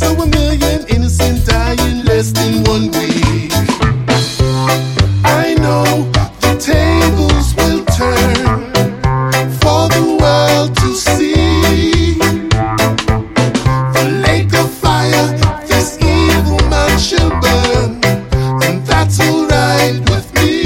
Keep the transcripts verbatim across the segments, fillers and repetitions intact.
So a million innocent dying less than one week. I know the tables will turn for the world to see. The lake of fire, this evil man shall burn, and that's alright with me.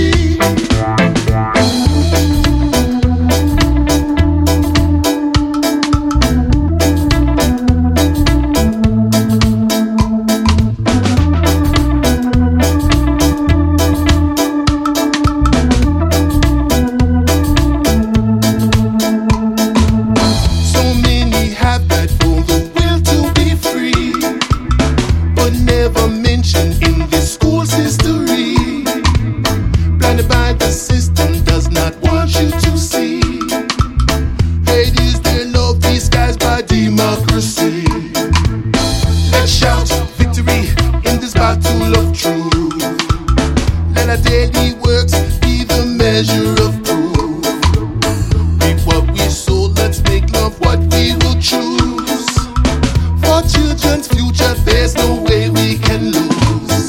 So many have that for the will to be free, but never mentioned in the school's history. Blinded by the system, does not want you to see. Hate is their love disguised by democracy. Let's shout victory in this battle of truth. Let our daily works be the measure of proof. Reap what we sow, let's make love what we will choose. For children's future, there's no way we can lose.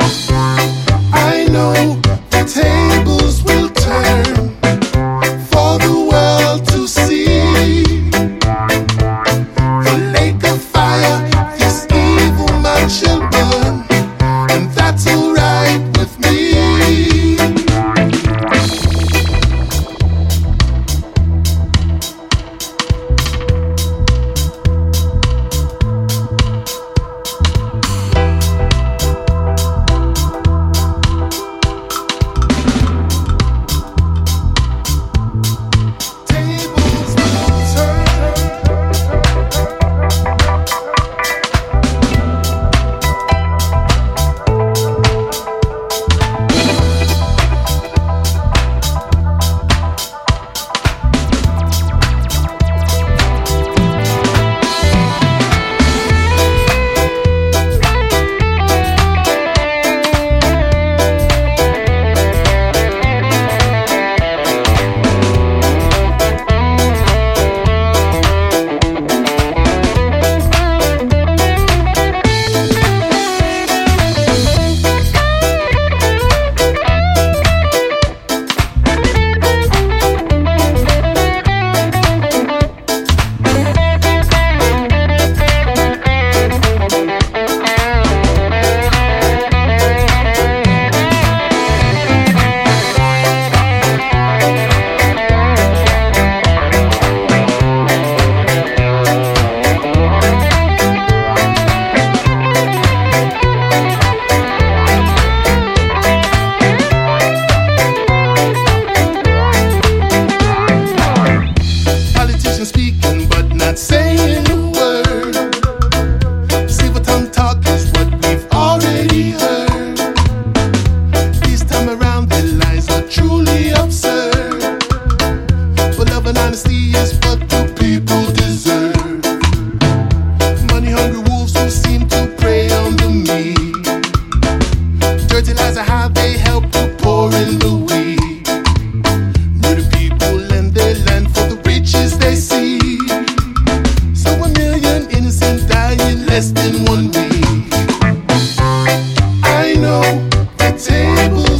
I know the tables will turn for the world to see. The lake of fire, this evil man shall burn, and that's alright with me. Tables will turn. Politicians speaking but not saying a word. Silver tongue talk is what we've already heard. This time around their lies are truly absurd. But love and honesty is what the people deserve. Money hungry wolves who seem to prey on the meek. Dirty lies are how they help the poor and the weak. Murder people and their land for the riches they see. So a million innocent dying less than one week. I know the table